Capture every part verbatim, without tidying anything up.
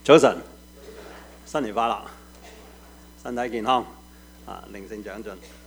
早晨，新年快樂，身體健康，啊，靈性長進。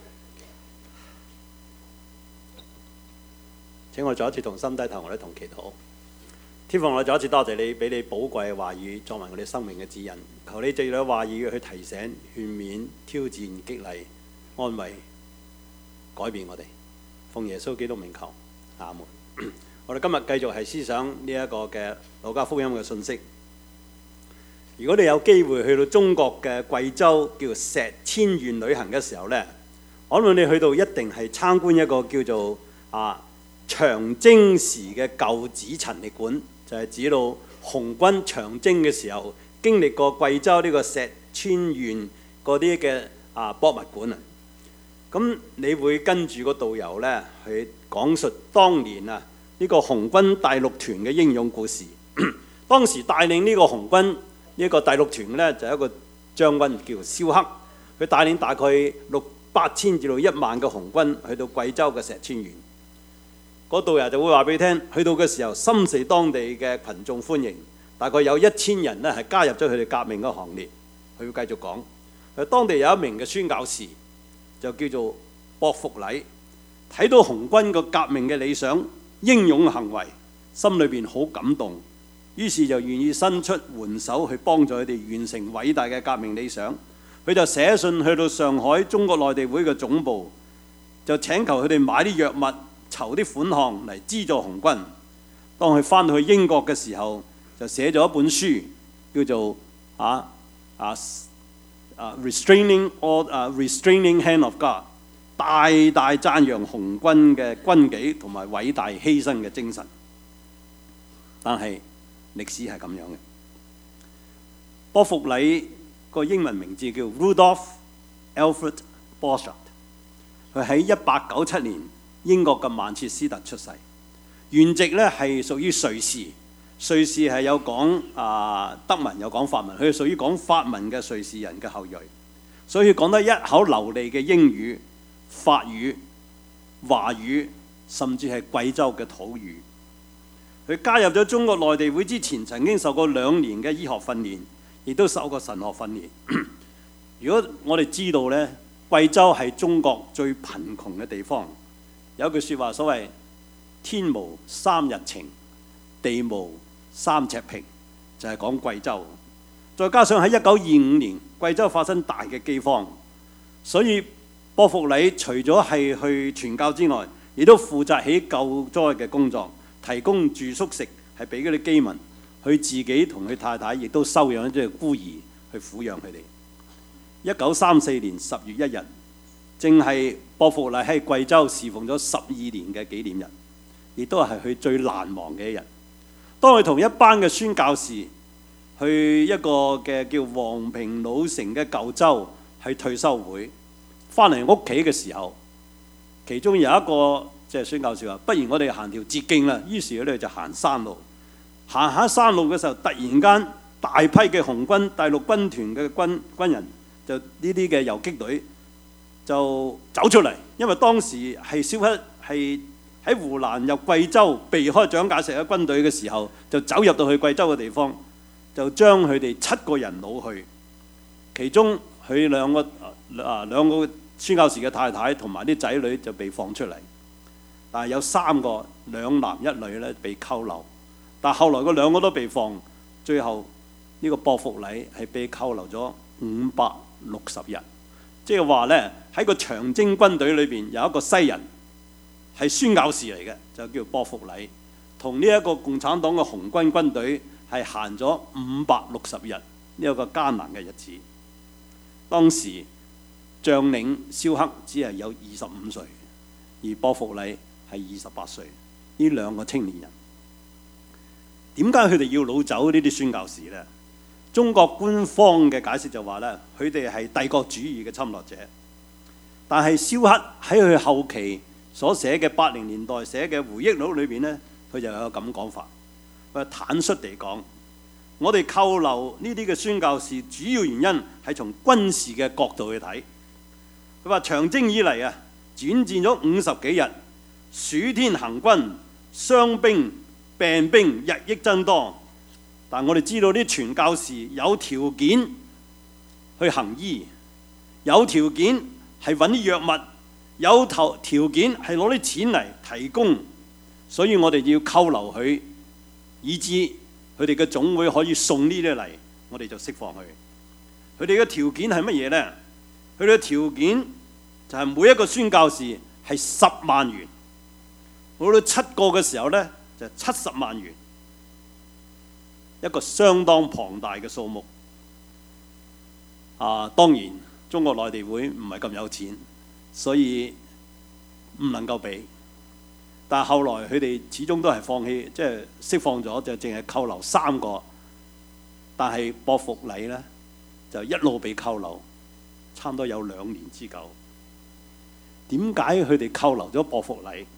請我再一次同心低頭，我哋同祈禱。天父，我再一次多謝你，俾你寶貴嘅話語作為我哋生命嘅指引。求你藉你嘅話語去提醒、勸勉、挑戰、激勵、安慰、改變我哋。奉耶穌基督名求，阿門。我哋今日繼續係思想呢一個嘅路加福音嘅信息。如果你有機會去到中國嘅貴州叫石遷縣旅行嘅時候呢，我諗你去到一定係參觀一個叫做啊長征時嘅舊址陳列館，就係、是、指到紅軍長征嘅時候經歷過貴州呢個石遷縣嗰啲嘅啊博物館啊。咁你會跟住個導遊呢去講述當年啊呢、這個紅軍第六團嘅英勇故事。當時帶領呢個紅軍呢個第六團嘅呢，就係一個將軍叫蕭克，佢帶領大概六八千至到一萬嘅紅軍去到貴州嘅石遷縣。嗰導遊就會話俾你聽，去到嘅時候深受當地嘅群眾歡迎，大概有一千人呢係加入咗佢哋革命嘅行列。佢會繼續講，佢當地有一名嘅宣教士就叫做薄福禮，睇到紅軍個革命嘅理想、英勇嘅行為，心裏邊好感動。於是就願意伸出援手去幫助佢哋完成偉大嘅革命理想。佢就寫信去到上海中國內地會嘅總部，就請求佢哋買啲藥物、籌啲款項嚟資助紅軍。當佢翻到去英國嘅時候，就寫咗一本書，叫做啊啊啊 Restraining All 啊 Restraining Hand of God， 大大讚揚紅軍嘅軍紀同埋偉大犧牲嘅精神。但係歷史係咁樣嘅。薄福禮個英文名字叫 Rudolf Alfred Borchardt， 佢喺一八九七年英國嘅曼徹斯特出世，原籍咧係屬於瑞士。瑞士係有講啊德文有講法文，佢係屬於講法文嘅瑞士人嘅後裔，所以講得一口流利嘅英語、法語、華語，甚至係貴州嘅土語。佢加入咗中國內地會之前，曾經受過兩年嘅醫學訓練，亦都受過神學訓練。如果我哋知道呢，貴州係中國最貧窮嘅地方，有句説話所謂天無三日晴，地無三尺平，就係、是、講貴州。再加上喺一九二五年貴州發生大嘅饑荒，所以薄福禮除咗係去傳教之外，亦都負責起救災嘅工作。提供住宿食係俾嗰啲饑民，佢自己同佢太太亦都收養一隻孤兒去撫養佢哋。一九三四年十月一日，正係薄福禮喺貴州侍奉咗十二年嘅紀念日，亦都係佢最難忘嘅一日。當佢同一班嘅宣教士去一個嘅叫黃平老城嘅舊州去退休會，翻嚟屋企嘅時候，其中有一個即係宣教士話：不如我哋行條捷徑啦。於是佢哋就行山路，行下山路嘅時候，突然間大批嘅紅軍第六軍團嘅軍軍人，就呢啲嘅游擊隊就走出嚟。因為當時係蕭克係喺湖南入貴州避開蔣介石嘅軍隊嘅時候，就走入到去貴州嘅地方，就將佢哋七個人擄去。其中佢兩個啊兩個宣教士嘅太太同埋啲仔女就被放出嚟。但係有三個兩男一女咧被扣留，但係後來嗰兩個都被放，最後呢個薄福禮係被扣留咗五百六十日，即係話咧喺個長征軍隊裏邊有一個西人係宣教士嚟嘅，就叫薄福禮，同呢一個共產黨嘅紅軍軍隊係行咗五百六十日呢一個艱難嘅日子。當時將領蕭克只係有二十五歲，而薄福禮係二十八歲，呢兩個青年人點解佢哋要擄走呢啲宣教士呢？中國官方嘅解釋就話咧，佢哋係帝國主義嘅侵略者。但係蕭克喺佢後期所寫嘅八零年代寫嘅回憶錄裏邊呢，佢就有咁講法。佢坦率地講，我哋扣留呢啲嘅宣教士，主要原因係從軍事嘅角度去睇。佢話長征以嚟啊，轉戰咗五十幾日。暑天行軍，傷兵病兵日益增多， 但我哋知道啲傳教士有條件去行醫，有條件係揾啲藥物，有條條件係攞啲錢嚟提供，所以我哋要扣留佢，以致佢哋嘅總會可以送呢啲嚟，我哋就釋放佢。佢哋嘅條件係乜嘢呢？佢哋嘅條件就係每一個宣教士係十萬元，到到七個嘅時候呢，就七十萬元，一個相當龐大嘅數目。啊，當然中國內地會唔係咁有錢，所以唔能夠俾。但係後來佢哋始終都係放棄，即係釋放咗，就淨係扣留三個。但係博復禮呢，就一路被扣留，差唔多有兩年之久。點解佢哋扣留咗博復禮，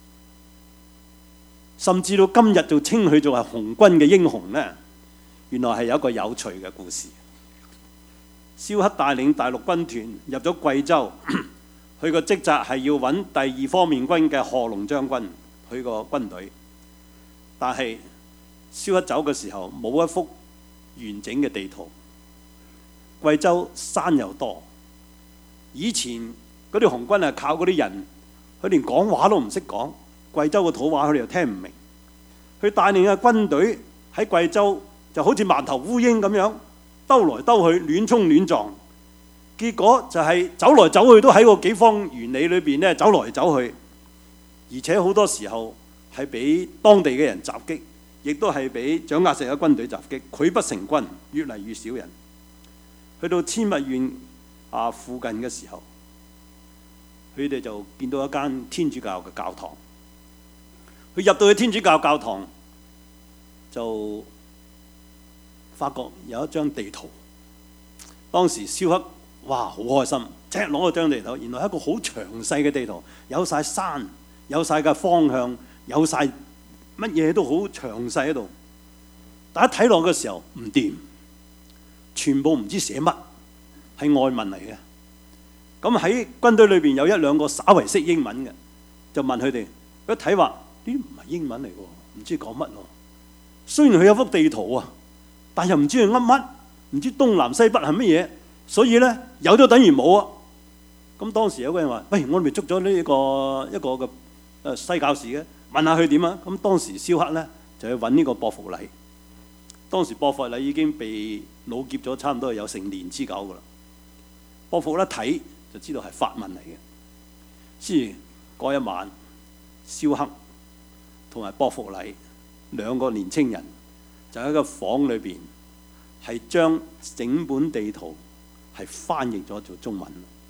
甚至到今日就稱佢做係紅軍嘅英雄呢？原來係有一個有趣嘅故事。蕭克帶領大陸軍團入咗貴州，佢個職責係要揾第二方面軍嘅賀龍將軍佢個軍隊。但係蕭克走嘅時候冇一幅完整嘅地圖。貴州山又多，以前嗰啲紅軍係靠嗰啲人，佢連講話都唔識講，貴州嘅土話佢哋又聽唔明。佢帶領嘅軍隊喺貴州就好似萬頭烏蠅咁樣兜來兜去，亂衝亂撞，結果就係走來走去都喺個幾方圓里裏邊咧走來走去，而且好多時候係俾當地嘅人襲擊，亦都係俾蔣介石嘅軍隊襲擊，潰不成軍，越嚟越少人。去到千密縣啊附近嘅時候，佢哋就見到一間天主教嘅教堂。佢入到去天主教教堂，就發覺有一張地圖。當時蕭克哇好開心，即係攞咗張地圖，原來係一個好詳細嘅地圖，有晒山，有晒嘅方向，有晒乜嘢都好詳細喺度。但一睇落嘅時候唔掂，全部唔知寫乜，係外文嚟嘅。咁喺軍隊裏邊有一兩個稍為識英文嘅，就問佢哋，一睇話呢啲唔係英文嚟喎，唔知講乜喎。雖然佢有幅地圖啊，但又唔知佢噏乜，唔知東南西北係乜嘢，所以咧有咗等於冇啊。咁當時有個人話：喂，我哋咪捉咗呢一個一個嘅誒西教士嘅，問下佢點啊？咁當時蕭克咧就去揾呢個博復禮。當時博復禮已經被老劫咗，差唔多有成年之久噶啦。博復一睇就知道係法文嚟嘅。先嗰一晚，蕭克同埋博復禮兩個年青人就喺個房裏邊，係將整本地圖係翻譯咗做中文。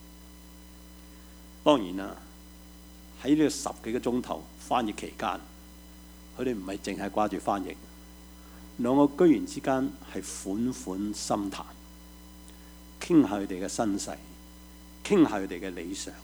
當然啦，喺呢個十幾個鐘頭翻譯期間，佢哋唔係淨係掛住翻譯，兩個居然之間係款款心談，傾下佢哋嘅身世，傾下佢哋嘅理想。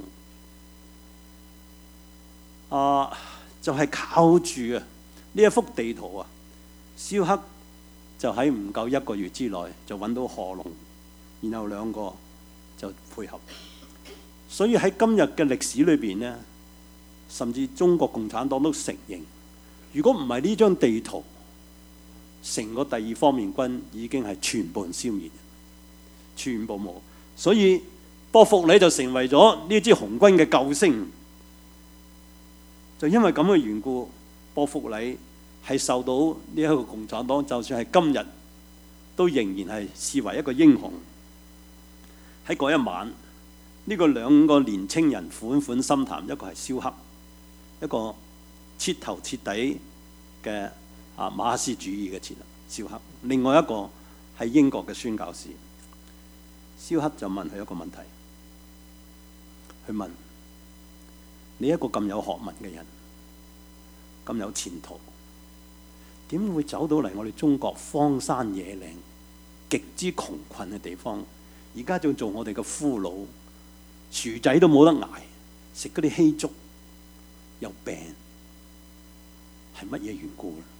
啊，就係、是、靠住啊呢一幅地圖啊，蕭克就喺唔夠一個月之內就揾到賀龍，然後兩個就配合。所以喺今日嘅歷史裏邊呢，甚至中國共產黨都承認，如果唔係呢張地圖，成個第二方面軍已經係全部消滅，全部冇。所以博復禮就成為咗呢支紅軍嘅救星。就因為咁嘅緣故，博復禮係受到呢一個共產黨，就算係今日都仍然係視為一個英雄。喺嗰一晚，呢、這個兩個年青人款款心談，一個係蕭克，一個徹頭徹底嘅啊馬克思主義嘅前蕭克，另外一個係英國嘅宣教士。蕭克就問佢一個問題，佢問：你一個咁有學問嘅人，咁有前途，點會走到嚟我哋中國荒山野嶺、極之窮困嘅地方？而家仲做我哋嘅俘虜，薯仔都冇得捱，食嗰啲稀粥，又病，係乜嘢緣故咧？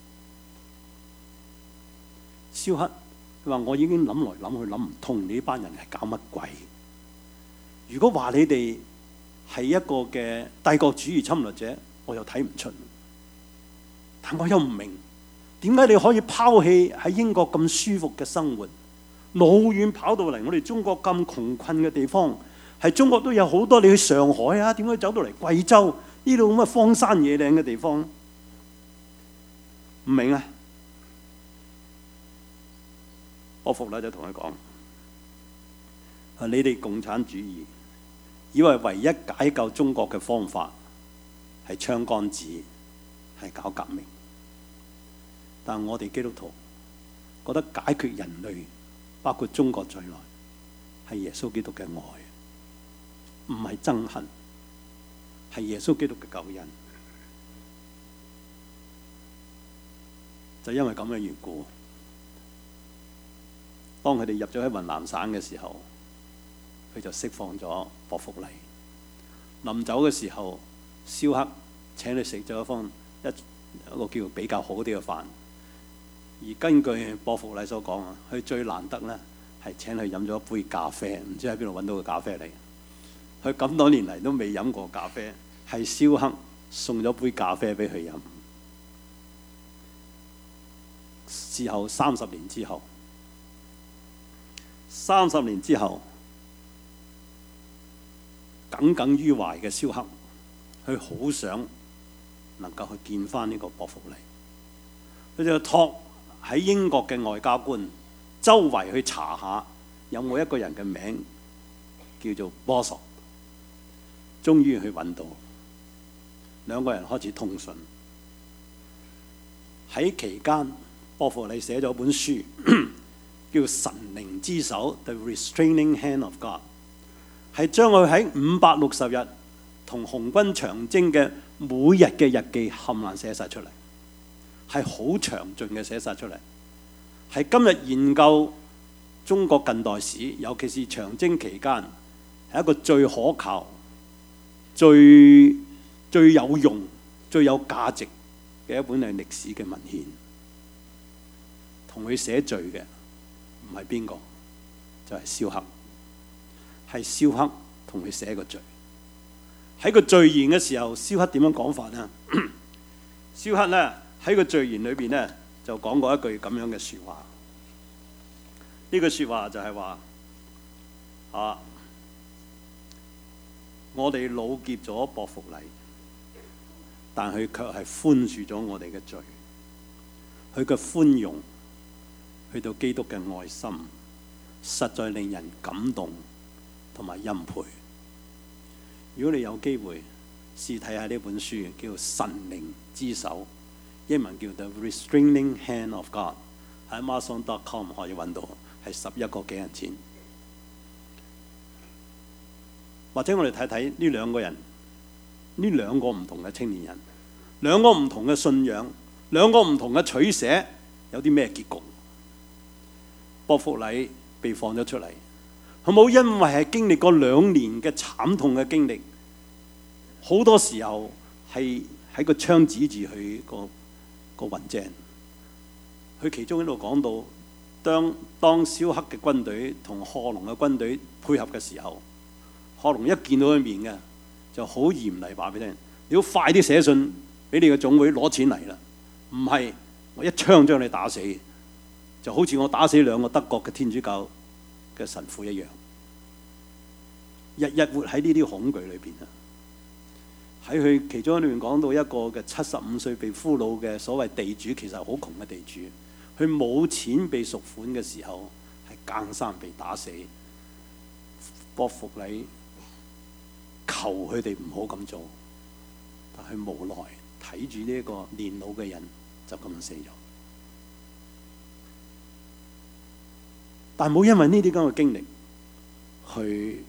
蕭克佢話：我已經諗來諗去諗唔通，你呢班人係搞乜鬼？如果話你哋係一個嘅帝國主義侵略者，我又睇唔出。但我又唔明， 點解你可以拋棄喺英國咁舒服嘅生活，老遠跑到嚟我哋中國咁窮困嘅地方？係中國都有好多，你去上海啊，點解走到嚟貴州呢度咁嘅荒山野嶺嘅地方？唔明啊！波伏禮就同佢講：啊，你哋共產主義以為唯一解救中國嘅方法係槍桿子，係搞革命。但我哋基督徒覺得解決人類，包括中國在內，係耶穌基督嘅愛，唔係憎恨，係耶穌基督嘅救恩。就因為咁嘅緣故，當佢哋入咗喺雲南省嘅時候，佢就釋放咗薄福禮。臨走嘅時候，蕭克請佢食咗一方一一個叫比較好啲嘅飯。而根據薄福禮所講啊，佢最難得咧係請佢飲咗一杯咖啡，唔知喺邊度揾到個咖啡嚟。佢咁多年嚟都未飲過咖啡，係蕭克送咗杯咖啡俾佢飲。之後三十年之後，三十年之後，耿耿於懷嘅蕭克，佢好想能夠去見翻呢個薄福禮，佢就託喺英國嘅外交官周圍去查下有冇一個人嘅名叫做波索，終於去揾到，兩個人開始通訊。喺期間，薄福禮寫咗本書叫《神靈之手》The Restraining Hand of God， 係將佢喺五百六十日同紅軍長征嘅每日嘅日記冚唪唥寫晒出嚟，係好詳盡嘅寫晒出嚟，係今日研究中國近代史，尤其是長征期間，係一個最可靠、最最有用、最有價值嘅一本係歷史嘅文獻。同佢寫序嘅唔係邊個，就係蕭克，係蕭克同佢寫個序。喺個序言嘅時候，蕭克點樣講法呢？蕭克咧喺個序言裏邊咧就講過一句咁樣嘅説話。呢句説話就係話啊，我哋老劫咗薄福禮，但佢卻係寬恕咗我哋嘅罪。佢嘅寬容去到基督嘅愛心，實在令人感動同埋欽佩。如果你有機會試睇下呢本書，叫《神靈之手》，英文叫 The Restraining Hand of God， 喺 Amazon dot com 可以揾到，係十一個幾銀錢。或者我哋睇睇呢兩個人，呢兩個唔同嘅青年人，兩個唔同嘅信仰，兩個唔同嘅取捨，有啲咩結局？薄福禮被放咗出嚟，佢冇因為係經歷過兩年嘅慘痛嘅經歷，好多時候係喺個槍指住佢個個雲正。佢其中喺度講到，當當蕭克嘅軍隊同賀龍嘅軍隊配合嘅時候，賀龍一見到佢面嘅就好嚴厲話俾你聽：你要快啲寫信俾你嘅總會攞錢嚟啦，唔係我一槍將你打死。就好似我打死兩個德國嘅天主教嘅神父一樣，日日活喺呢啲恐懼裏邊啊！喺佢其中一段講到一個嘅七十五歲被俘虜嘅所謂地主，其實好窮嘅地主，佢冇錢被贖款嘅時候，係更生被打死。薄福禮求佢哋唔好咁做，但係無奈睇住呢一個年老嘅人就咁死咗。但係冇因為呢啲咁嘅經歷去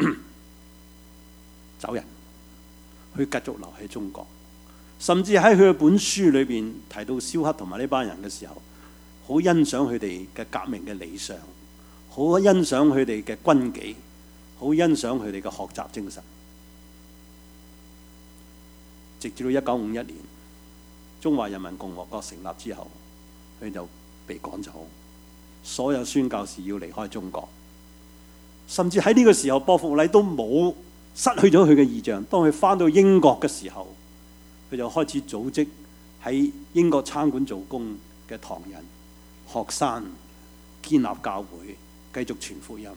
走人，去繼續留喺中國，甚至喺佢嘅本書裏邊提到蕭克同埋呢班人嘅時候，好欣賞佢哋嘅革命嘅理想，好欣賞佢哋嘅軍紀，好欣賞佢哋嘅學習精神。直至到一九五一年，中華人民共和國成立之後，佢就被趕走。所有宣教士要離開中國，甚至喺呢個時候，薄福禮都冇失去咗佢嘅異象。當佢翻到英國嘅時候，佢就開始組織喺英國餐館做工嘅堂人、學生，建立教會，繼續傳福音。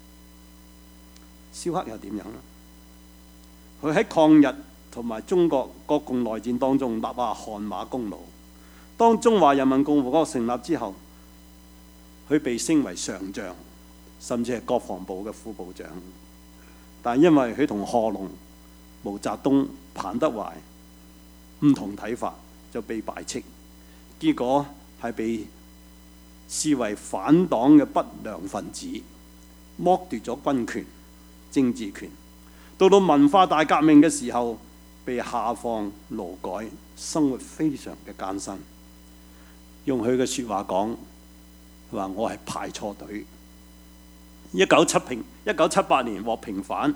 蕭克又點樣呢？佢喺抗日同埋中國國共內戰當中立下汗馬功勞。當中華人民共和國成立之後，佢被升為上將，甚至係國防部嘅副部長。但因為佢同賀龍、毛澤東、彭德懷唔同睇法，就被排斥，結果係被視為反黨嘅不良分子，剝奪咗軍權、政治權。到到文化大革命嘅時候，被下放勞改，生活非常嘅艱辛。用佢嘅説話講，佢話我係排錯隊。一九七平一九七八年獲平反，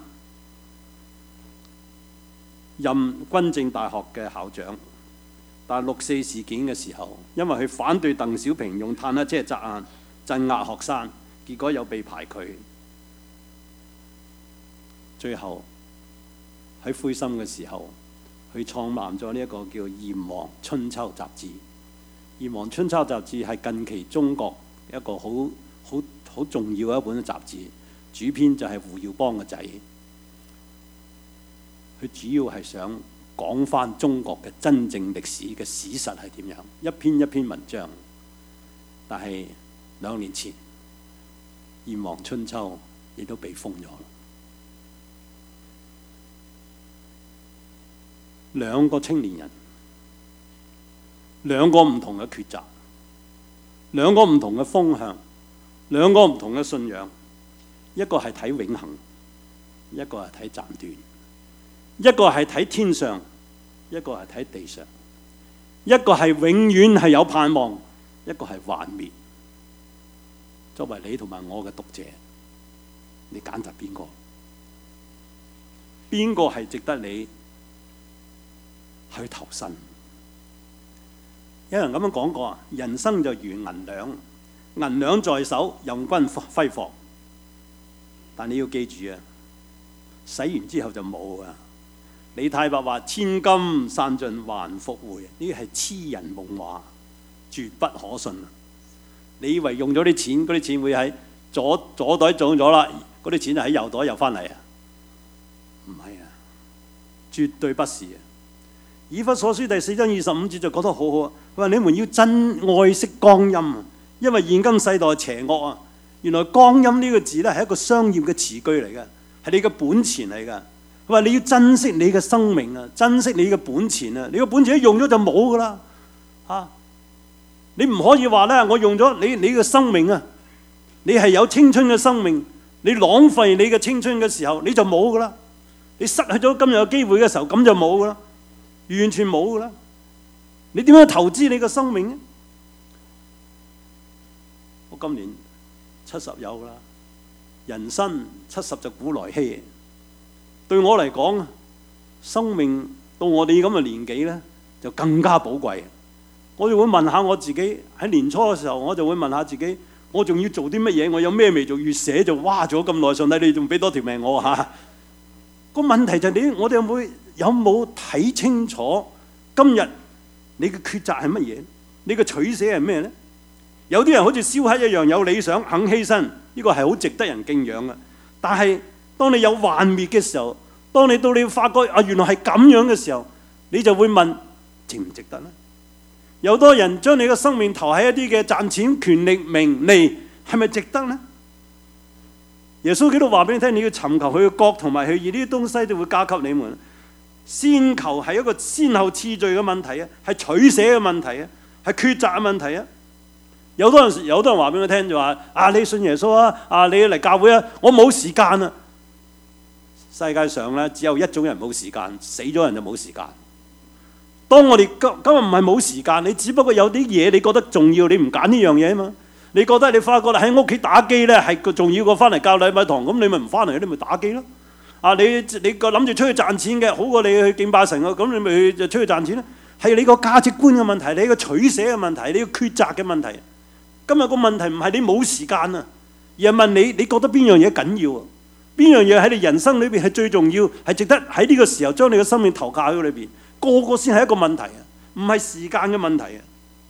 任軍政大學嘅校長。但係六四事件嘅時候，因為佢反對鄧小平用坦克車鎮壓鎮壓學生，結果又被排拒。最後喺灰心嘅時候，佢創辦咗呢一個叫《炎黃春秋》雜誌。《炎黃春秋》雜誌係近期中國一個好好好重要嘅一本雜誌，主編就係胡耀邦嘅仔。佢主要係想講返中國嘅真正歷史嘅史實係點樣，一篇一篇文章。但係兩年前，《炎黃春秋》亦都被封咗。兩個青年人，兩個唔同嘅抉擇，兩個唔同嘅風向，兩個唔同嘅信仰。一個係睇永恆，一個係睇暫斷。一個係睇天上，一個係睇地上。一個係永遠係有盼望，一個係幻滅。作為你同埋我嘅讀者，你揀擇邊個？邊個係值得你去投身？有人咁樣講過啊，人生就如銀兩，銀兩在手，任君揮霍。但你要記住啊，洗完之後就冇啊。李太白話：千金散盡還復回，呢個係痴人夢話，絕不可信。你以為用咗啲錢，嗰啲錢會喺左左袋中咗啦，嗰啲錢就喺右袋又翻嚟啊？唔係啊，絕對不是啊！以弗所書第四章二十五節就講得好好啊！佢話：你們要珍愛惜光陰啊，因為現今世代邪惡啊！原來光陰呢個字咧係一個商業嘅詞句嚟嘅，係你嘅本錢嚟嘅。佢話你要珍惜你嘅生命啊，珍惜你嘅本錢啊！你個本錢一用咗就冇噶啦，嚇！你唔可以話咧，我用咗你你嘅生命啊，你係有青春嘅生命，你浪費你嘅青春嘅時候你就冇噶啦，你失去咗今日嘅機會嘅時候咁就冇噶啦，完全冇噶啦！你點樣投資你嘅生命呢？我今年七十有噶啦，人生七十就古來稀。對我嚟講，生命到我哋咁嘅年紀咧，就更加寶貴。我就會問下我自己，喺年初嘅時候，我就會問下自己，我仲要做啲乜嘢？我有咩未做？越寫就哇咗咁耐，上帝你仲俾多條命我嚇？個問題就係你，我哋有冇有冇睇清楚今日你嘅抉擇係乜嘢？你嘅取捨係咩咧？有啲人好似蕭克一樣有理想，肯犧牲，呢個係好值得人敬仰嘅。但係當你有幻滅嘅時候，當你到你發覺啊原來係咁樣嘅時候，你就會問值唔值得呢？有多人將你嘅生命投喺一啲嘅賺錢、權力、名利，係咪值得呢？耶穌基督話俾你聽，你要尋求佢嘅國同埋佢義，呢啲東西就會加給你們。先求係一個先後次序嘅問題啊，係取捨嘅問題啊，係抉擇嘅問題啊。有多人有多人話俾我聽就話啊，你信耶穌啊，啊你嚟教會啊，我冇時間啊。世界上咧只有一種人冇時間，死咗人就冇時間。當我哋今今日唔係冇時間，你只不過有啲嘢你覺得重要，你唔揀呢樣嘢啊嘛。你覺得你發覺喺屋企打機咧係個重要過翻嚟教禮拜堂，咁你咪唔翻嚟，你咪打機咯。啊，你你個諗住出去賺錢嘅，好過你去敬拜神啊，咁你咪就出去賺錢咯。係你個價值觀嘅問題，你個取捨嘅問題，你個抉擇嘅問題。今日個問題唔係你冇時間啊，而係問你你覺得邊樣嘢緊要啊？邊樣嘢喺你人生裏邊係最重要，係值得喺呢個時候將你嘅生命投靠喺裏邊？個個先係一個問題啊，唔係時間嘅問題啊，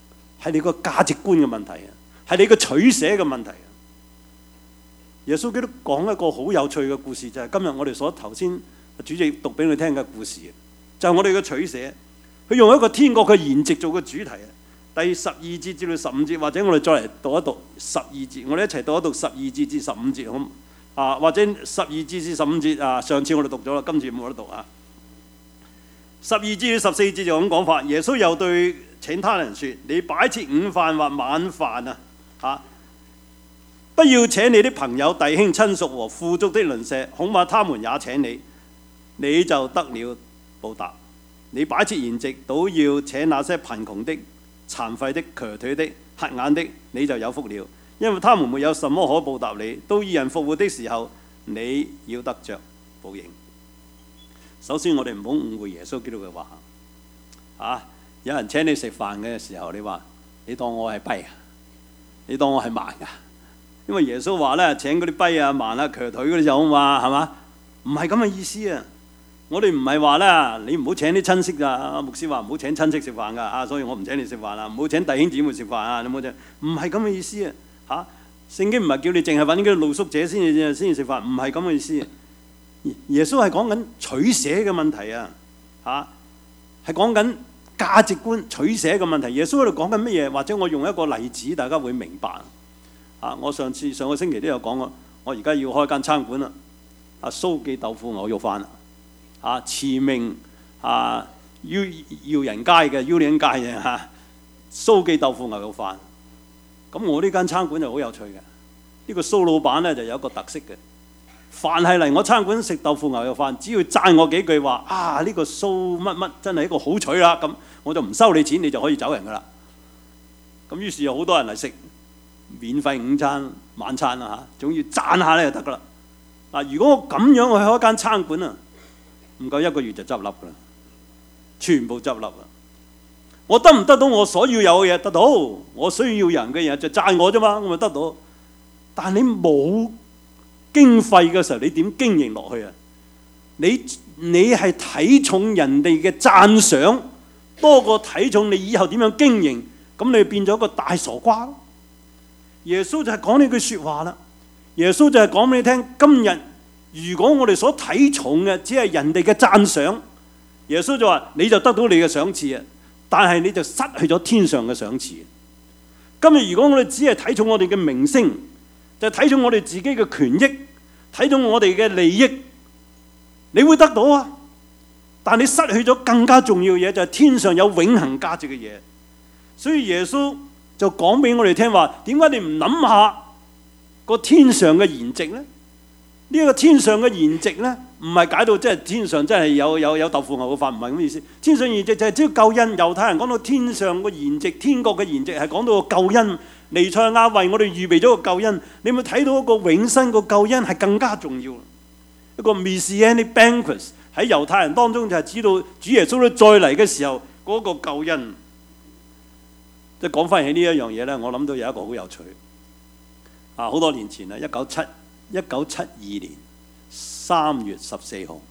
係你個價值觀嘅問題啊，係你個取捨嘅問題啊。耶穌基督講一個好有趣嘅故事，就係今日我哋所頭先主席讀俾你聽嘅故事，就係我哋嘅取捨。佢用一個天國嘅筵席做個主題啊。第十二節至到十五節，或者我哋再嚟讀一讀十二節，我哋一齊讀一讀十二節至十五節好啊，或者十二節至十五節啊。上次我哋讀咗啦，今次冇得讀啊。十二節至十四節就咁講法。耶穌又對請他人說：你擺設午飯或晚飯啊，嚇，不要請你的朋友、弟兄、親屬和富足的鄰舍，恐怕他們也請你，你就得了報答。你擺設筵席，倒要請那些貧窮的、殘廢的、瘸腿的、瞎眼的，你就有福了，因為他們沒有什麼可報答你。到義人復活的時候，你要得着報應。首先，我哋唔好誤會耶穌基督嘅話。啊，有人請你食飯嘅時候，你話你當我係跛啊？你當我係盲啊？因為耶穌話咧，請嗰啲跛啊、盲啊、瘸腿嗰啲就好嘛，係嘛？唔係咁嘅意思啊！我哋唔係話咧，你唔好請啲親戚啊。牧師話唔好請親戚食飯㗎啊，所以我唔請你食飯啊。唔好請弟兄姊妹食飯啊，你冇請。唔係咁嘅意思啊！嚇，聖經唔係叫你淨係揾嗰啲露宿者先至先至食飯，唔係咁嘅意思。耶穌係講緊取捨嘅問題啊！嚇，係講緊價值觀取捨嘅問題。耶穌喺度講緊乜嘢？或者我用一個例子，大家會明白。啊，我上次上個星期都有講過，我而家要開間餐館啦。啊，蘇記豆腐牛肉飯啦。啊，馳名啊，耀耀人街嘅耀人街嘅嚇，蘇記豆腐牛肉飯。咁我呢間餐館就好有趣嘅。呢個蘇老闆咧就有一個特色嘅。凡係嚟我餐館食豆腐牛肉飯，只要讚我幾句話啊，呢個蘇乜乜真係一個好取啦，咁我就唔收你錢，你就可以走人噶啦。咁於是有好多人嚟食免費午餐、晚餐啦嚇，總要讚下咧就得噶啦。嗱，如果我咁樣去開間餐館啊，唔夠一個月就執笠噶啦，全部執笠啦。我得唔得到我所要有嘅嘢？得到，我需要人嘅嘢就讚我啫嘛，我咪得到。但係你冇經費嘅時候，你點經營落去啊？你你係睇重人哋嘅讚賞多過睇重你以後點樣經營，咁你變咗個大傻瓜。耶穌就係講呢句説話啦。耶穌就係講俾你聽，今日如果我哋所睇重嘅只係人哋嘅讚賞，耶穌就話你就得到你嘅賞賜啊，但係你就失去咗天上嘅賞賜。今日如果我哋只係睇重我哋嘅名聲，就睇重我哋自己嘅權益，睇重我哋嘅利益，你會得到啊！但你失去咗更加重要嘅嘢，就係天上有永恆價值嘅嘢。所以耶穌就講俾我哋聽話，點解你唔諗下個天上嘅筵席呢？呢一個天上嘅筵席呢，唔係解到即係天上真係有有有豆腐牛肉飯，唔係咁意思。天上筵席就係只要救恩。猶太人講到天上嘅筵席，天國嘅筵席係講到個救恩。彌賽亞為我哋預備咗個救恩，你有冇睇到一個永生個救恩係更加重要？一個 Messianic banquet 喺猶太人當中就係指到主耶穌再嚟嘅時候嗰個救恩。即係講翻起呢一樣嘢咧，我諗到有一個好有趣啊！好多年前啊，一九七一九七二年三月十四號，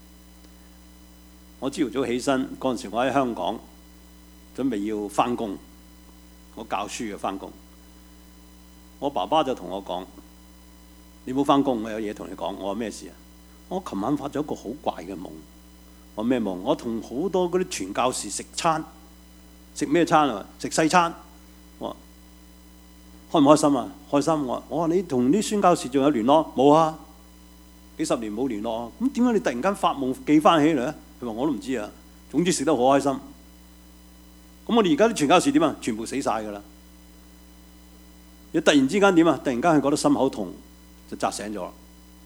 我朝頭早起身嗰陣時，我喺香港準備要翻工，我教書嘅翻工。我爸爸就同我講：你冇翻工，我有嘢同你講。我話咩事啊？我琴晚發咗一個好怪嘅夢。我咩夢？我同好多嗰啲傳教士食餐，食咩餐啊？食西餐。我話開唔開心啊？開心。我話我話你同啲宣教士仲有聯絡？冇啊，幾十年冇聯絡啊。咁點解你突然間發夢記翻起嚟咧？佢話我都唔知啊。總之食得好開心。咁我哋而家啲傳教士點啊？全部死晒㗎啦！你突然之間點啊？突然間係覺得心口痛，就扎醒咗。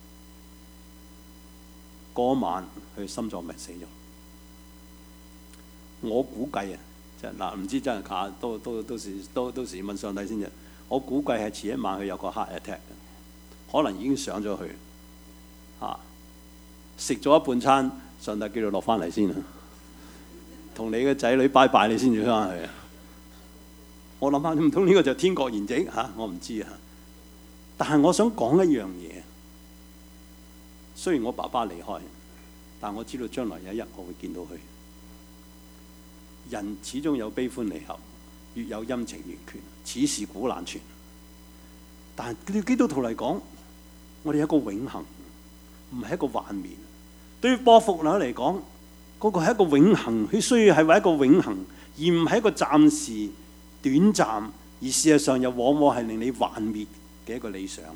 嗰晚佢心臟病死咗。我估計啊，即係嗱，唔知真係假，都都都時都都時問上帝先啫。我估計係前一晚佢有個 heart attack，可能已經上咗去嚇，食咗一半餐，上帝叫佢落翻嚟先啊，同你嘅仔女拜拜，你先至翻去啊。我諗下，唔通呢個就天國筵席嚇？我唔知啊。但係我想講一樣嘢，雖然我爸爸離開，但我知道將來有一日我會見到佢。人始終有悲歡離合， 越有陰情越權，此事古難全。但係對基督徒嚟講，我哋有一個永恆，唔係一個幻滅。對於波伏那嚟講，嗰、那個係一個永恆，佢需要係為一個永恆，而唔係一個暫時短暫，而事實上又往往係令你幻滅嘅一個理想。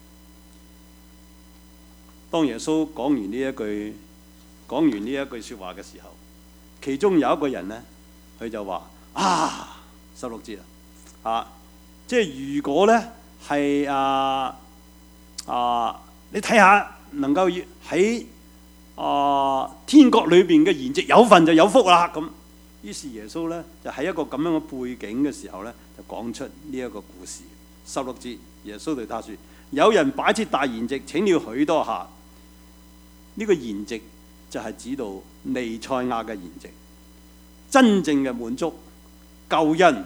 當耶穌講完呢一句講完呢一句說話嘅時候，其中有一個人呢，佢就話啊，十六節啊，即係如果呢係啊啊，你睇下能夠喺啊天國裏邊嘅筵席有份就有福啦。咁於是耶穌呢，就喺一個咁樣嘅背景嘅時候呢，就講出呢一個故事。十六節，耶穌對他說：有人擺設大筵席，請了許多客。呢、這個筵席就係指到彌賽亞嘅筵席，真正嘅滿足救恩。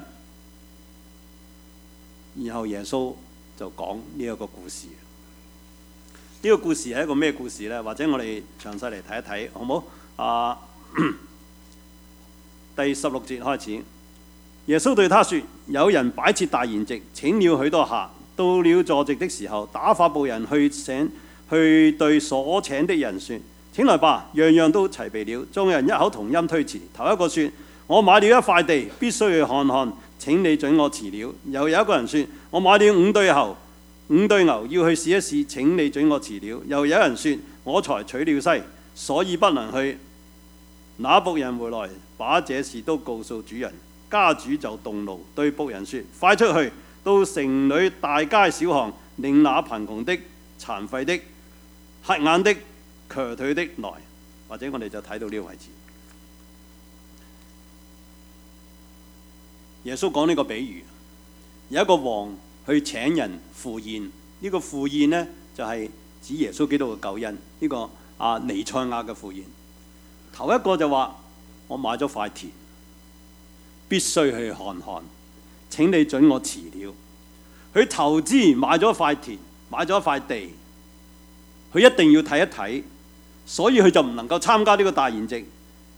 然後耶穌就講呢一個故事。呢、這個故事係一個咩故事呢？或者我哋詳細嚟睇一睇，好唔好？啊，第十六節開始，耶穌對他說：有人擺設大筵席，請了許多客。到了坐席的時候，打發僕人去請去對所請的人說：請來吧，樣樣都齊備了。眾人一口同音推辭。頭一個說：我買了一塊地，必須去看看，請你准我辭了。又有一個人說：我買了五對猴、五對牛，要去試一試，請你准我辭了。又有人說：我才娶了妻，所以不能去。那僕人回來，把這事都告訴主人，家主就動怒，對僕人說：快出去，到城裏大街小巷，領那貧窮的、殘廢的、瞎眼的、瘸腿的來。或者我哋就睇到呢個位置。耶穌講呢個比喻，有一個王去請人赴宴，呢、這個赴宴呢，就係、是、指耶穌基督嘅救恩。呢、這個啊彌賽亞嘅赴宴，頭一個就話：我買咗塊田，必須去看看，請你准我辭了。佢投資買咗塊田，買咗一塊地，佢一定要睇一睇，所以佢就唔能夠參加呢個大筵席。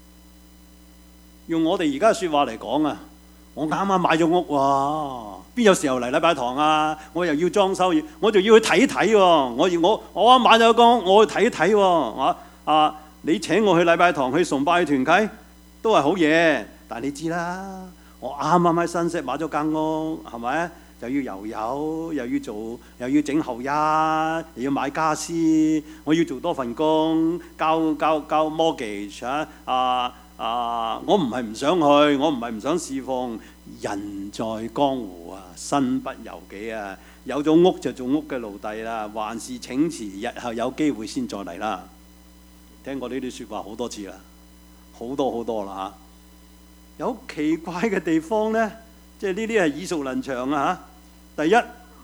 用我哋而家嘅説話嚟講啊，我啱啱買咗屋喎，邊有時候嚟禮拜堂啊？我又要裝修，我就要去睇睇喎。我我我啱買咗個屋，我去睇睇喎。啊啊！你請我去禮拜堂去崇拜團契都係好嘢，但係你知啦，我啱啱喺新石買咗間屋，係咪？又要油油，又要做，又要整後一，又要買家私，我要做多份工，交交交 mortgage 啊啊啊！我唔係唔想去，我唔係唔想侍奉。人在江湖啊，身不由己啊！有咗屋就做屋嘅奴隸啦，還是請辭，日後有機會先再嚟啦。聽過呢啲説話好多次啦，好多好多啦嚇。有奇怪嘅地方呢，即係呢啲係耳熟能詳啊嚇。第一，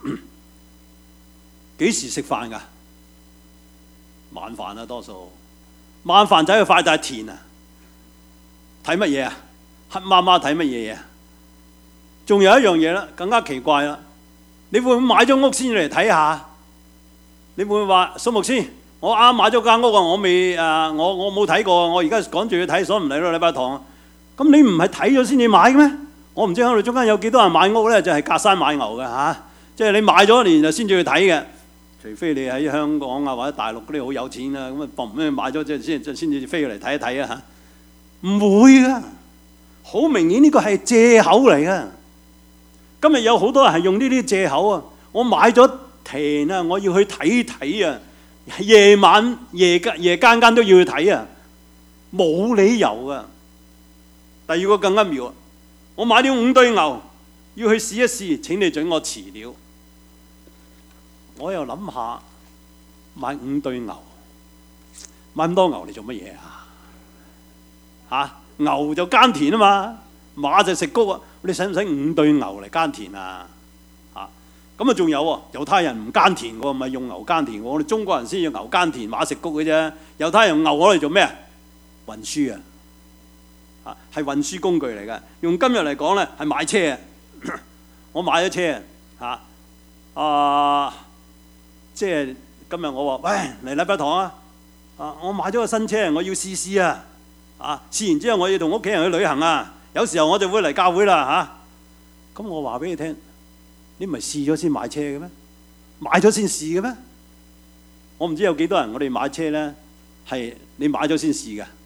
幾時食飯㗎？晚飯啊，多數晚飯仔去快大田啊，睇乜嘢啊？黑媽媽睇乜嘢嘢？仲有一樣嘢啦，更加奇怪啦。你會唔會買咗屋先嚟睇下？你會唔會話蘇牧師，我啱買咗間屋啊，我未誒，我我冇睇過，我而家趕住去睇，所以唔嚟到禮拜堂。咁你唔係睇咗先至買嘅咩？我唔知喺度中間有幾多人買屋咧，就係隔山買牛嘅嚇，即係你買咗年就先至去睇嘅。除非你喺香港啊或者大陸嗰啲好有錢啊，咁啊嘣咩買咗即係先先至飛過嚟睇一睇啊嚇，唔會噶，好明顯呢個係藉口嚟嘅。今日有好多人係用呢啲藉口啊！我買咗田啊，我要去睇睇啊，夜晚夜間夜間間都要去睇啊，冇理由啊！第二個更加妙啊！我買了五對牛，要去試一試，請你准我辭了。我又諗下，買五對牛，買咁多牛嚟做乜嘢啊？嚇、啊，牛就耕田啊嘛，馬就食穀啊。你使唔使五對牛嚟耕田啊？嚇，咁啊仲有喎，猶太人唔耕田喎，唔係用牛耕田喎，我哋中國人先用牛耕田，馬食穀嘅啫。猶太人用牛攞嚟做咩啊？運輸啊！啊，係運輸工具嚟嘅。用今日嚟講咧，係買車啊！我買咗車啊！啊，即係今日我話喂嚟禮拜堂啊！啊，我買咗個新車，我要試試啊！啊，試完之後我要同屋企人去旅行啊！有時候我就會嚟教會啦咁我話俾你聽，你唔係試咗先買車嘅咩？買咗先試嘅咩？我唔知有幾多人我哋買車咧係你買咗先試嘅。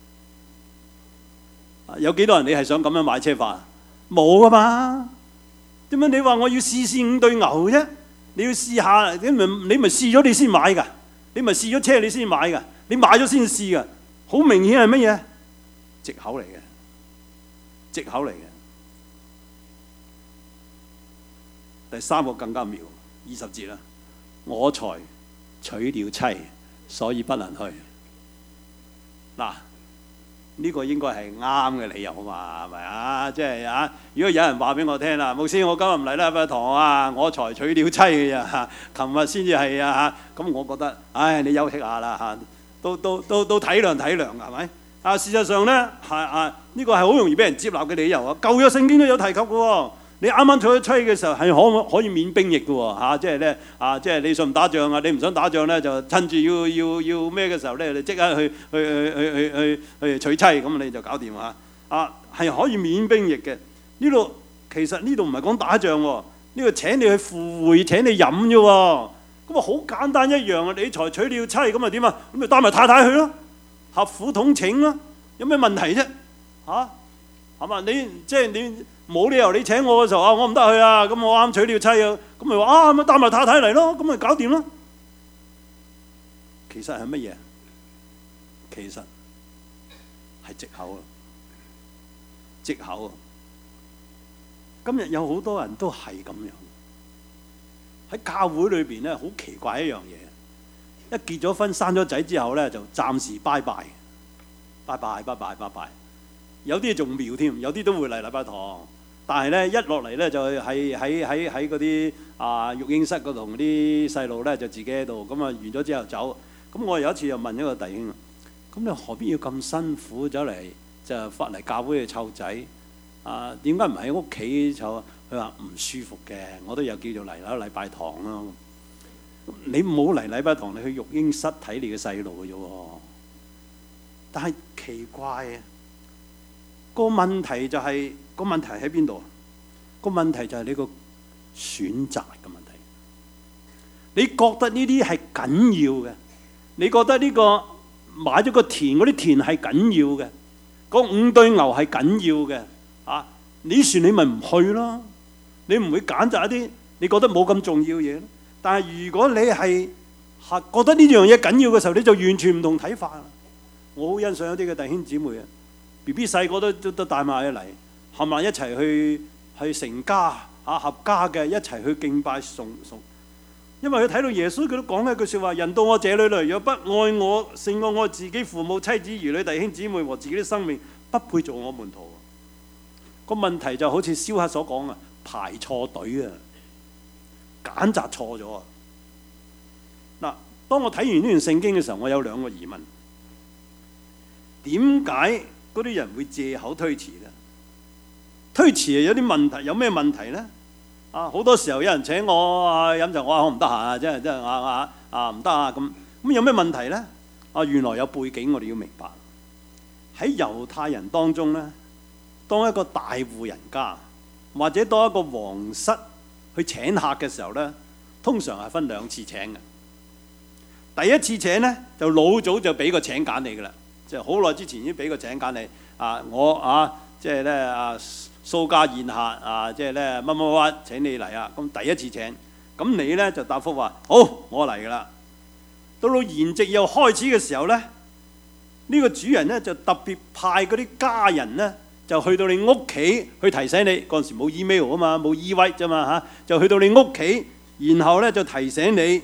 有幾多人你係想咁樣買車法？冇啊嘛。點解你話我要試試五對牛啫？你要試下，你咪你咪試咗你先買㗎。你咪試咗車你先買㗎。你買咗先試㗎。好明顯係乜嘢？藉口嚟嘅，藉口嚟嘅。第三個更加妙，二十節啦。我才娶了妻，所以不能去。嗱，呢個應該係啱嘅理由啊嘛，係咪啊？即係啊，如果有人話俾我聽啦，牧師我今日唔嚟啦，禮拜堂啊，我才娶了妻嘅咋，琴日先至係啊，咁我覺得，唉，你休息下啦嚇，都都都都體諒體諒係咪？啊，事實上咧係啊，呢個係好容易俾人接納嘅理由啊，舊約聖經都有提及嘅喎。你啱啱娶咗妻嘅時候係可可以免兵役嘅喎嚇，即係咧啊，即係你想唔打仗啊，你唔想打仗咧，就趁住要要要咩嘅時候咧，你即刻去去去去去去娶妻，咁你就搞掂啊！啊，係可以免兵役嘅。呢度其實呢度唔係講打仗喎，呢個請你去赴會，請你飲啫喎。咁啊好簡單一樣啊！你才娶了妻，咁啊點啊？咁咪帶埋太太去咯，合府統請咯，有咩問題啫？嚇係嘛？你即係你。冇理由你請我嘅時候啊，我唔得去啊，咁我啱娶了妻啊，咁咪話啊，咪帶埋太太嚟咯，咁咪搞掂咯。其實係乜嘢？其實係藉口啊，藉口啊。今日有好多人都係咁樣，喺教會裏邊咧，好奇怪一樣嘢。一結咗婚、生咗仔之後咧，就暫時拜拜，拜拜拜拜拜拜。有啲仲妙添，有啲都會嚟禮拜堂。但係咧，一落嚟咧就喺喺喺喺嗰啲啊育嬰室嗰度同啲細路咧就自己喺度，咁啊完咗之後走。咁我有一次又問一個弟兄，咁你何必要咁辛苦走嚟就翻嚟教會去湊仔？啊，點解唔喺屋企湊？佢話唔舒服嘅，我都有叫做嚟啦禮拜堂咯。你唔好嚟禮拜堂，你去育嬰室睇你嘅細路嘅啫喎。但係奇怪啊，個問題就係。個問題喺邊度？個問題就係你個選擇嘅問題。你覺得呢啲係緊要嘅？你覺得呢個買咗個田嗰啲田係緊要嘅？嗰五對牛係緊要嘅？啊，你算你咪唔去咯？你唔會揀擇一啲你覺得冇咁重要嘅嘢。但係如果你係係覺得呢樣嘢緊要嘅時候，你就完全唔同睇法啦。我好欣賞一啲嘅弟兄姊妹啊 ，B B 細個都都都帶埋嚟。係咪一齊去去成家啊合家嘅一齊去敬拜崇崇？因為佢睇到耶穌，佢都講一句説話：人到我這裏來，若不愛我勝過愛自己父母、妻子、兒女、弟兄姊妹和自己的生命，不配做我門徒。個問題就好似蕭克所講啊，排錯隊啊，揀擇錯咗啊！嗱，當我睇完呢段聖經嘅時候，我有兩個疑問：點解嗰啲人會借口推辭呢？推辭係有啲問題，有咩問題呢？啊，好多時候有人請我啊飲酒，我話我唔得閒啊，真係真係啊啊啊唔得啊咁。咁有咩問題呢？啊，原來有背景，我哋要明白。喺猶太人當中呢，當一個大戶人家或者當一個皇室去請客嘅時候呢，通常係分兩次請嘅。第一次請呢，就老早就俾個請柬你㗎啦，即係好耐之前已經俾個請柬你啊，我啊即係咧啊。蘇家宴客啊，即係咧乜乜乜請你嚟啊！咁第一次請，咁你咧就答覆話好，我嚟噶啦。到到筵席又開始嘅時候咧，呢、呢個主人咧就特別派嗰啲家人咧，就去到你屋企去提醒你。嗰陣時冇 email 啊嘛，冇 e-mail 啫嘛嚇，就去到你屋企，然後咧就提醒你，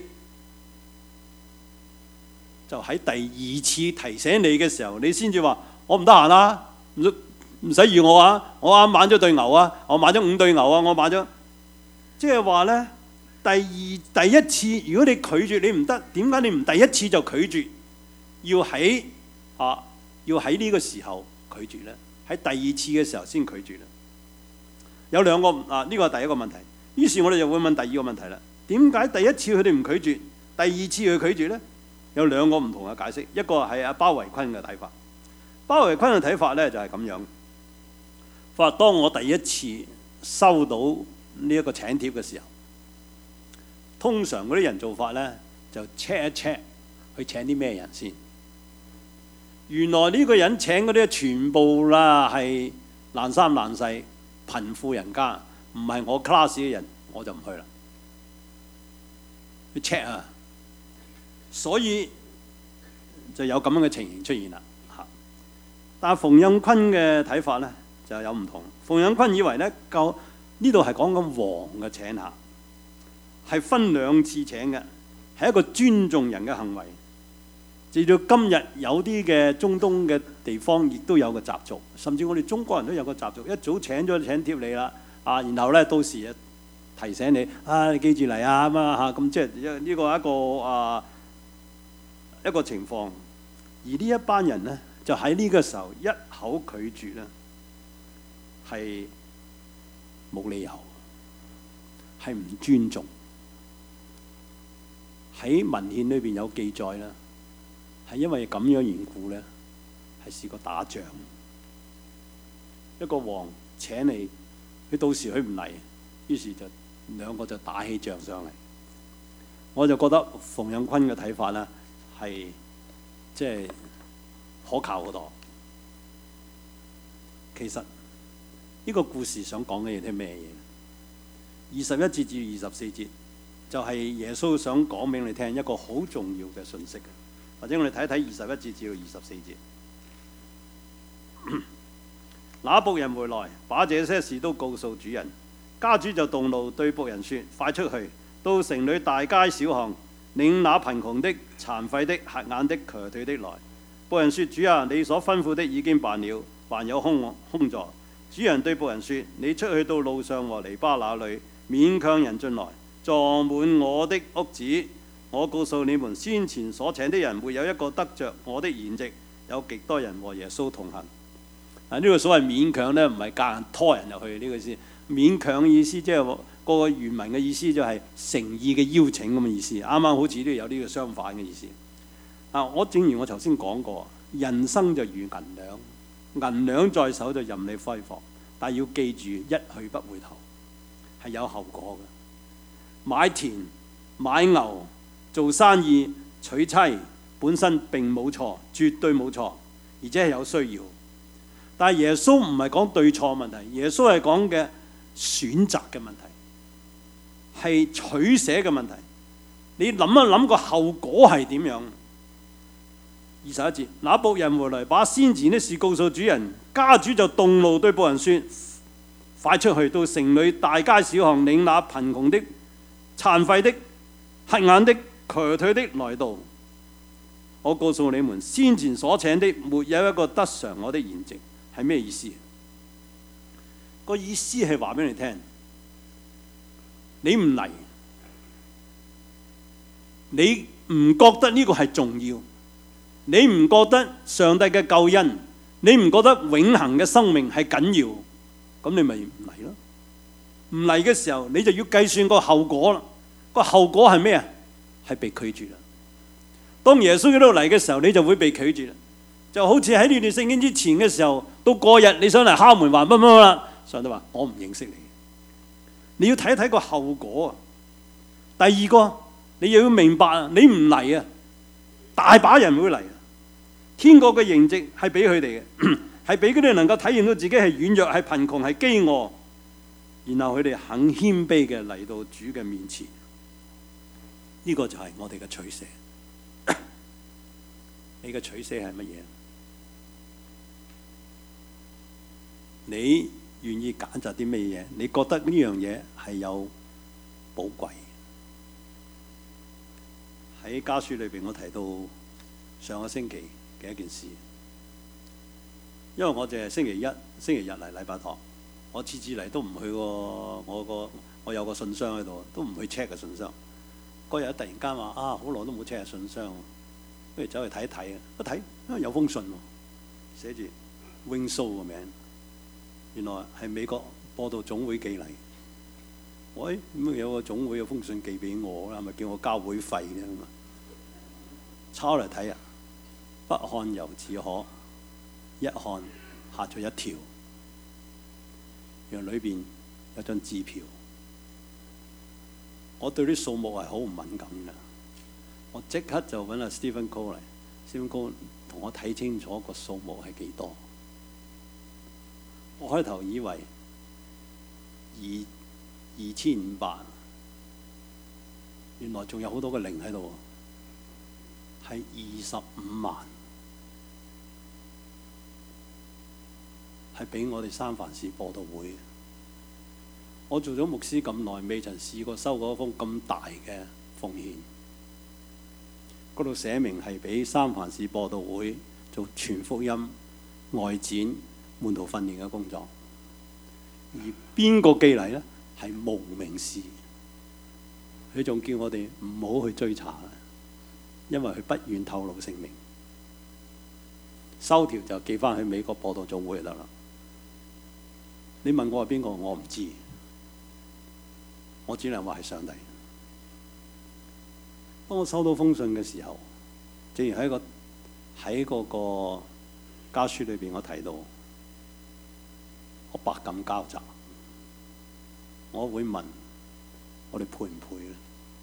就喺第二次提醒你嘅時候，你先至話我唔得閒啦，唔唔使預我啊！我啱買咗對牛啊！我買咗五對牛啊！我買咗，即係話咧，第二第一次如果你拒絕你唔得，點解你唔第一次就拒絕？要喺啊，要喺呢個時候拒絕咧？喺第二次嘅時候先拒絕咧？有兩個啊，呢個係第一個問題。於是我哋就會問第二個問題啦：點解第一次佢哋唔拒絕，第二次去拒絕咧？有兩個唔同嘅解釋。一個係阿包維坤嘅睇法。包維坤嘅睇法咧就係咁樣。話當我第一次收到呢一個請帖嘅時候，通常嗰啲人做法咧就 check 一 check 去請啲咩人先。原來呢個人請嗰啲全部啦係爛三爛四貧富人家，唔係我 class 嘅人，我就唔去啦。去 check 啊，所以就有咁樣嘅情形出現啦。嚇！但係馮蔭坤嘅睇法咧就有唔同。馮蔭坤以為咧，夠呢度係講緊王嘅請客，係分兩次請嘅，係一個尊重人嘅行為。直到今日有啲嘅中東嘅地方，亦都有個習俗，甚至我哋中國人都有個習俗，一早請咗請帖你啦，啊，然後咧到時啊提醒你啊，你記住嚟啊咁啊嚇，咁即係呢個一個啊一個情況。而呢一班人咧，就喺呢個時候一口拒絕咧，係冇理由，係唔尊重。喺文獻裏邊有記載啦。係因為咁樣緣故咧，係試過打仗。一個王請你，佢到時佢唔嚟，於是就兩個就打起仗上嚟。我就覺得馮蔭坤嘅睇法咧係即係可靠好多。其實呢個故事想講嘅嘢係咩嘢？二十一節至二十四節就係耶穌想講俾你聽一個好重要嘅信息。或者我哋睇一睇二十一節至到二十四節。那僕人回來，把這些事都告訴主人。家主就動怒，對僕人說：快出去，到城裏大街小巷，領那貧窮的、殘廢的、瞎眼的、瘸腿的來。僕人說：主啊，你所吩咐的已經辦了，還有空空座。主人對僕人說：你出去到路上和籬笆那裏，勉強人進來，坐滿我的屋子。我告訴你們，先前所請的人沒有一個得着我的筵席，有極多人和耶穌同行。啊，呢個所謂勉強呢，唔係夾硬拖人入去呢個意思。勉強嘅意思即係個原文嘅意思就係誠意嘅邀請咁嘅意思。啱啱好似都有呢個相反嘅意思。啊，我正如我頭先講過，人生就如銀兩，銀兩在手就任你揮霍，但係要記住一去不回頭，係有後果嘅。買田買牛做生意娶妻本身並冇錯，絕對冇錯，而且係有需要。但係耶穌唔係講對錯問題，耶穌係講嘅選擇嘅問題，係取捨嘅問題。你諗一諗個後果係點樣？二十一節，那僕人回來，把先前的事告訴主人，家主就動怒，對僕人說：快出去，到城裏大街小巷，領那貧窮的、殘廢的、瞎眼的、瘸腿的來到。我告訴你們，先前所請的沒有一個得嘗我的筵席。係咩意思？個意思係話俾你聽，你唔嚟，你唔覺得呢個係重要，你唔覺得上帝嘅救恩，你唔覺得永恆嘅生命係緊要，咁你咪唔嚟咯。唔嚟嘅時候，你就要計算個後果啦。個後果係咩啊？係被拒絕啦。當耶穌喺度嚟嘅時候，你就會被拒絕啦。就好似喺呢段聖經之前嘅時候，到過日你想嚟敲門話乜乜乜啦，上帝話我唔認識你。你要睇一睇個後果啊。第二個，你又要明白啊，你唔嚟啊，大把人會嚟。天國嘅筵席係俾佢哋嘅，係俾佢哋能夠體驗到自己係軟弱、係貧窮、係飢餓，然後佢哋肯謙卑嘅嚟到主嘅面前。呢、這個就係我哋嘅取捨。你嘅取捨係乜嘢？你願意揀擇啲咩嘢？你覺得呢樣嘢係有寶貴？喺家書裏邊，我提到上個星期嘅一件事。因為我淨係星期一、星期日嚟禮拜堂，我次次嚟都唔去個我個我有個信箱喺度，都唔去 check 個信箱。嗰日突然間話啊，好耐都冇 check 個信箱，不如走去睇一睇啊！一睇啊，有封信喎，寫住 Winslow 個名。原來係美國播道總會寄嚟。喂，咁有個總會有封信寄俾我啦，係咪叫我交會費咧？咁啊，抄嚟睇啊，不看猶自可，一看嚇咗一跳。原來裏邊有張支票， 我對啲數目係好唔敏感嘅，我即刻就揾阿 Stephen Cole 嚟 ，Stephen Cole 同我睇清楚個數目係幾多。我開頭以為二二千五百，原來仲有好多個零喺度，係二十五萬，係俾我哋三藩市播道會。我做咗牧師咁耐，未曾試過收過一封咁大嘅奉獻。嗰度寫明係俾三藩市播道會做全福音、外展、門徒訓練嘅工作。而邊個寄嚟呢？係無名氏。佢仲叫我哋唔好去追查，因為佢不願透露姓名。收條就寄翻去美國播道總會就得啦。你問我係邊個，我唔知。我只能話係上帝。當我收到封信嘅時候，正如喺個喺嗰個家書裏邊我提到，我百感交集。我會問：我哋配唔配咧？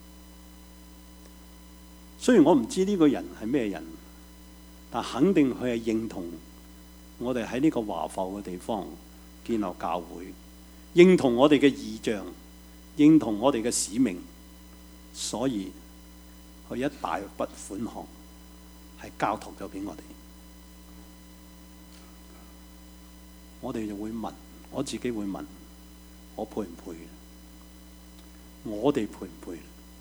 雖然我唔知呢個人係咩人，但肯定佢係認同我哋喺呢個華埠嘅地方建立教會，認同我哋嘅異象，認同我哋嘅使命，所以佢一大筆款項係交託咗俾我哋。我哋就會問，我自己會問：我配唔配？我哋配唔配？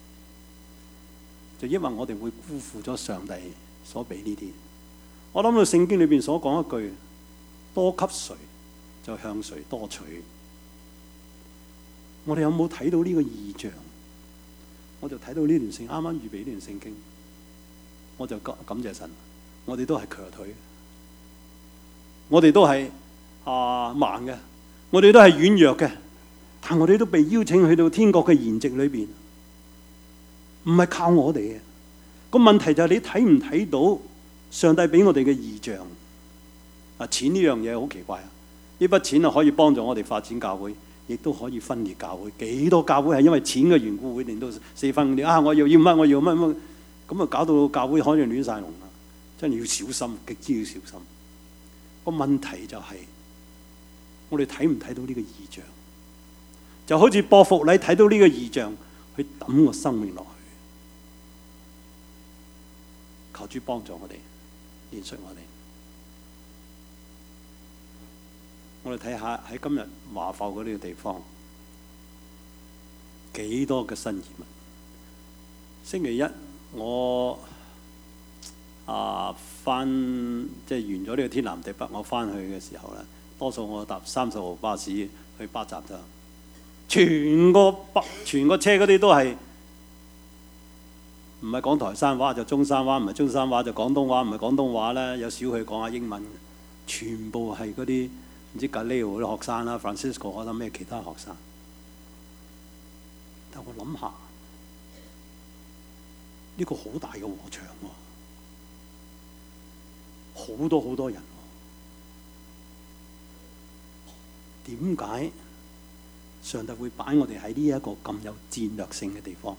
就因為我哋會辜負咗上帝所俾呢啲。我諗到聖經裏邊所講一句：多給誰，就向誰多取。我哋有冇睇到呢個異象？我就睇到呢段聖，啱啱預備呢段聖經，我就感感謝神。我哋都係瘸腿，我哋都係啊盲嘅，我哋都係軟弱嘅，但我哋都被邀請去到天國嘅筵席裏邊，唔係靠我哋嘅。個問題就係你睇唔睇到上帝俾我哋嘅異象？啊，錢呢樣嘢好奇怪啊！呢筆錢啊可以幫助我哋發展教會，亦都可以分裂教會。幾多教會係因為錢嘅緣故會令到四分五裂啊！我要要乜，我要乜乜，咁啊搞到教會可能亂晒龍啦！真係要小心，極之要小心。個問題就係、是、我哋睇唔睇到呢個異象？就好似播福禮睇到呢個異象，去抌個生命落去。求主幫助我哋，憐恤我哋。我哋睇下喺今日華埠嗰呢個地方，幾多嘅新移民。星期一我啊翻即係完咗呢個天南地北，我翻去嘅時候咧，多數我搭三十號巴士去巴扎咋，全個北全個車嗰啲都係唔係講台山話就中山話，唔係中山話就廣東話，唔係廣東話咧有少去講下英文，全部係嗰啲唔知格里奧嗰啲學生啦 ，Francisco 我諗咩其他學生。但我諗下，呢個好大嘅禾場喎，好多好多人喎，點解上帝會擺我哋喺呢一個咁有戰略性嘅地方？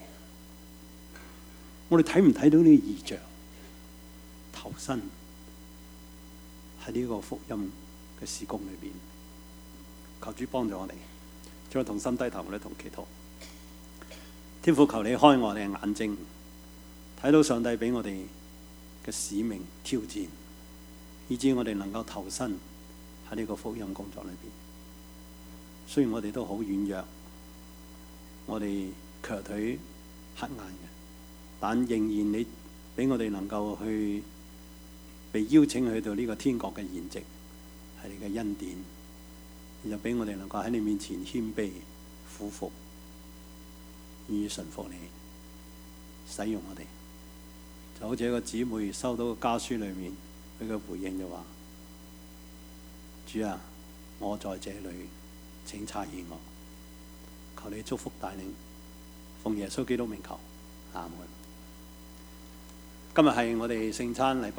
我哋睇唔睇到呢個異象？投身喺呢個福音嘅事工裏邊，求主幫助我哋，將同心低頭，我哋同祈禱。天父，求你開我哋嘅眼睛，睇到上帝俾我哋嘅使命挑戰，以致我哋能夠投身喺呢個福音工作裏邊。雖然我哋都好軟弱，我哋瘸腿黑眼嘅，但仍然你俾我哋能夠去被邀請去到呢個天國嘅筵席，係你嘅恩典，就俾我哋能夠喺你面前謙卑俯伏，願意順服你，使用我哋。就好似一個姊妹收到個家書裏面，佢嘅回應就話：主啊，我在這裏，請差遣我。求你祝福帶領，奉耶穌基督名求，阿門。今日係我哋聖餐禮拜。